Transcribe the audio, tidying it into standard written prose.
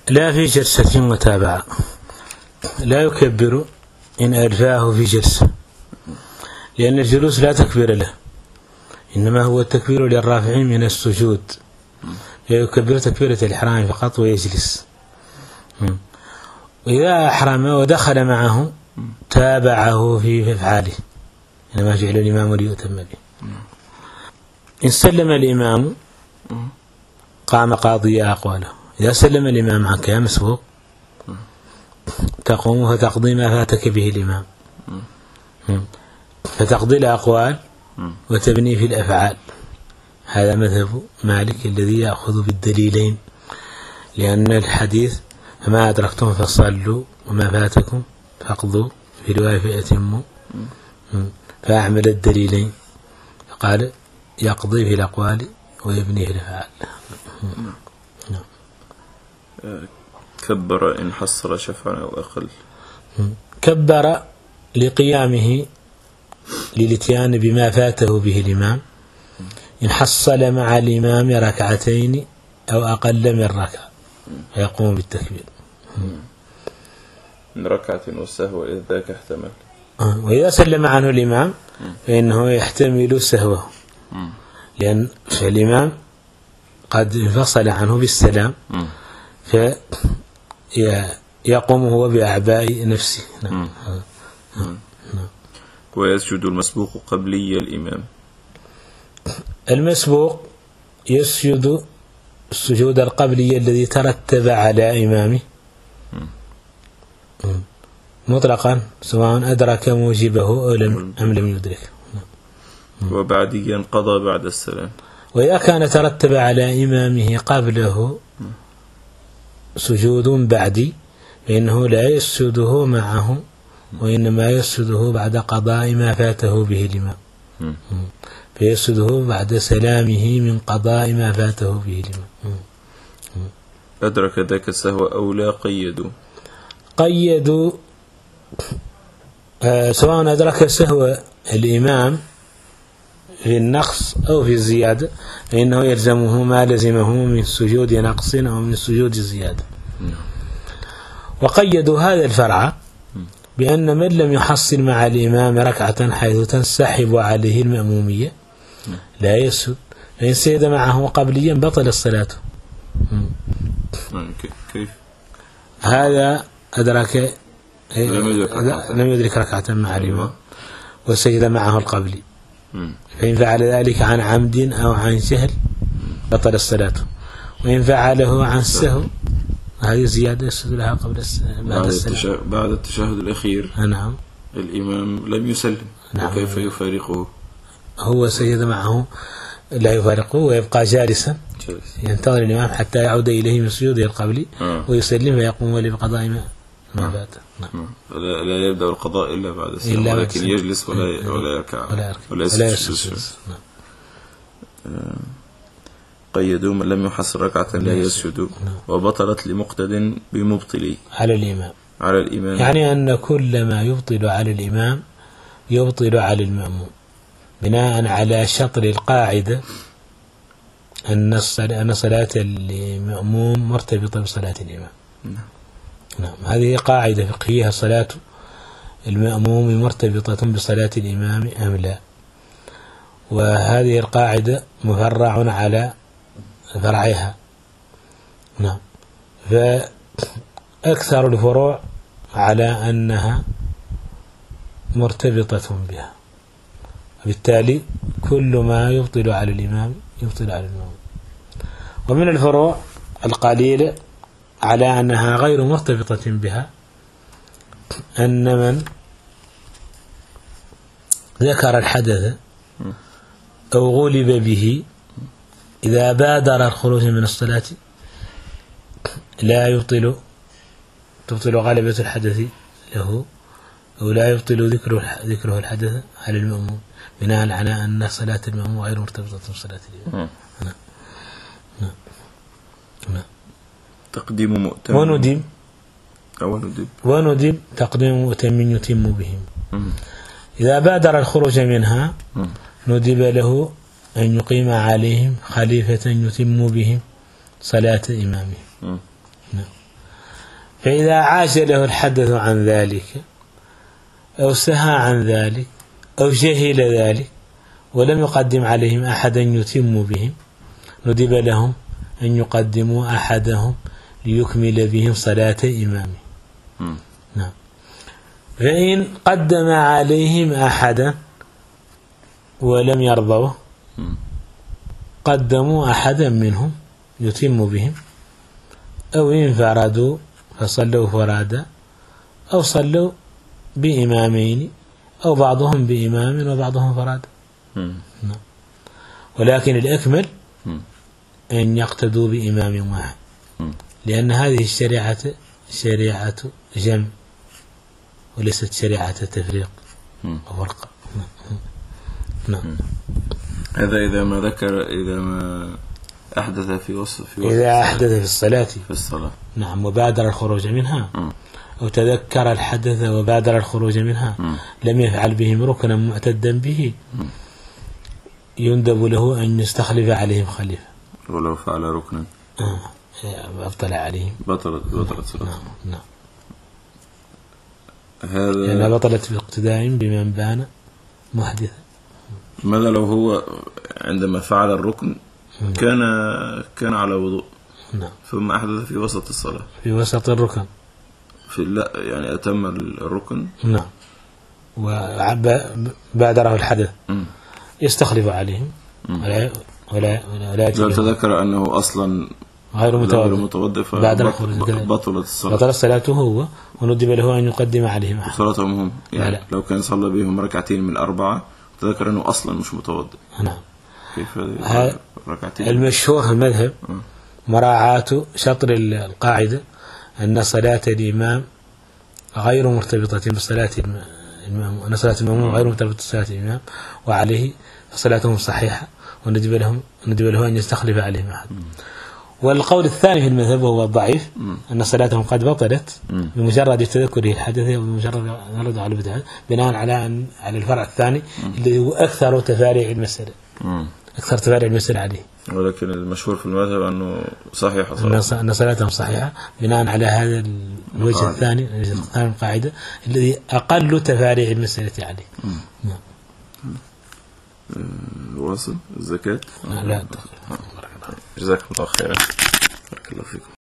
لا في جلسة متابعة، لا يكبر إن ألفاه في جلسة، لأن الجلوس لا تكبير له، إنما هو التكبير للرافعين من السجود، يكبر تكبيرة الإحرام فقط ويجلس. وإذا أحرم ودخل معه تابعه في أفعاله، إنما جعل الإمام ليؤتم به. إن سلم الإمام قام قاضي أقواله. إذا سلم الإمام عنك يا مسبوق تقوم فتقضي ما فاتك به الإمام، فتقضي الأقوال وتبني في الأفعال. هذا مذهب مالك الذي يأخذ بالدليلين، لأن الحديث فما أدركتم فصلوا وما فاتكم فاقضوا، في رواية فأتموا، فأعمل الدليلين، فقال يقضي في الأقوال ويبني في الأفعال. كبر إن حصر شفعا أو أقل. كبر لقيامه للاتيان بما فاته به الإمام، إن حصل مع الإمام ركعتين أو أقل من ركعة فيقوم بالتكبير. من ركعة والسهو إذ ذاك احتمل. وإذا سلم عنه الإمام فإنه يحتمل سهوه، لأن الإمام قد انفصل عنه بالسلام فيقوم هو بأعباء نفسه. ويسجد المسبوق قبلي الإمام. المسبوق يسجد السجود القبلي الذي ترتب على إمامه مطلقا، سواء أدرك موجبه أم لم يدرك. وبعديا قضى بعد السلام. وإذا كان ترتب على إمامه قبله سجود بعدي فإنه لا يسجده معه، وإنما يسجده بعد قضاء ما فاته به الإمام، فيسجده بعد سلامه من قضاء ما فاته به الإمام. أدرك ذاك السهو أو لا قيدوا سواء أدرك سهو الإمام في النقص أو في الزيادة فإنه يلزمه ما لزمه من سجود نقص أو من سجود زيادة. وقيدوا هذا الفرع بأن من لم يحصل مع الإمام ركعة حيث تنسحب عليه المأمومية لا يسجد، فإن سجد معه قبليا بطل الصلاة. كيف؟ هذا أدرك لم يدرك ركعة مع الإمام وسجد معه القبلي، فإن فعل ذلك عن عمد أو عن جهل بطل الصلاة، وإن فعله عن سهو هذه زيادة يسجد لها قبل بعد التشهد الأخير. نعم. الإمام لم يسلم. نعم. وكيف يفارقه؟ هو سجد معه لا يفارقه ويبقى جالسا ينتظر الإمام حتى يعود إليه من سجوده القبلي ويسلم فيقوم بقضاء ما فات. لا يبدأ القضاء إلا بعد السلام، ولكن يجلس ولا يركع ولا يسجد. قيدوا من لم يحصل ركعة لا يسجد. وبطلت لمقتد بمبطلي على الإمام، يعني أن كل ما يبطل على الإمام يبطل على المأموم، بناء على شطر القاعدة أن صلاة المأموم مرتبطة بصلاة الإمام. نعم. هذه قاعدة فقهية، صلاة المأموم مرتبطة بصلاة الإمام أم لا، وهذه القاعدة مفرع على فرعها. نعم. فأكثر الفروع على أنها مرتبطة بها، بالتالي كل ما يبطل على الإمام يبطل على المأموم. ومن الفروع القليلة على أنها غير مرتبطة بها أن من ذكر الحدث أو غلب به إذا بادر الخروج من الصلاة لا تبطل غلبة الحدث له، أو لا يبطل ذكره الحدث على المأموم، بناء على أن صلاة المأموم غير مرتبطة بصلاة الإمام. تقديم مؤتم وندب تقديم مؤتم يتم بهم. إذا بادر الخروج منها ندب له أن يقيم عليهم خليفة يتم بهم صلاة إمامه. فإذا عاش له الحدث عن ذلك أو سهى عن ذلك أو جهل ذلك ولم يقدم عليهم أحدا يتم بهم ندب لهم أن يقدموا أحدهم ليكمل بهم صلاة إمامه. نعم. فإن قدم عليهم أحدا ولم يرضوا قدموا أحدا منهم يتم بهم أو انفردوا فصلوا فرادا أو صلوا بإمامين أو بعضهم بإمام وبعضهم فرادا. نعم. ولكن الأكمل أن يقتدوا بإمام واحد لأن هذه الشريعة شريعة جمع وليست شريعة تفريق وفرق. نعم. هذا إذا ما أحدث في وصف إذا أحدث في الصلاة. نعم. وبادر الخروج منها أو تذكر الحدث وبادر الخروج منها لم يفعل بهم ركنا معتدا به يندب له أن يستخلف عليهم خليفة ولو فعل ركنا أبطل عليهم بطلت صلاته. نعم. هذا لأنها بطلت باقتداء بمن بان محدثا. ماذا لو هو عندما فعل الركن كان على وضوء نعم ثم أحدث في وسط الصلاة في وسط الركن لا يعني أتم الركن نعم وبادره الحدث يستخلف عليهم ولا تذكر أنه أصلا غير متوضئ بطلت صلاته هو وندب له أن يقدم عليهم أحد صلاتهم هم يعني لو كان صلى بهم ركعتين من 4 تذكر أنه أصلا مش متوضئ. نعم. كيف ركعتين؟ المشهور في المذهب مراعاة شطر القاعدة أن صلاة الإمام غير مرتبطة بصلاة المأموم أن صلاة المأموم غير مرتبطة بصلاة الإمام وعليه صلاتهم صحيحة وندب له أن يستخلف عليهم أحد. والقول الثاني في المذهب وهو الضعيف أن صلاتهم قد بطلت بمجرد تذكره الحدث وبمجرد نرد على البدعة بناء على الفرع الثاني الذي هو أكثر تفاريع المسألة عليه. ولكن المشهور في المذهب أنه صحيح أن صلاتهم صحيحة بناء على هذا الوجه الثاني القاعدة الذي أقل تفاريع المسألة عليه. الوصل الزكاة. لا جزاكم الله خيرا. بارك الله فيكم.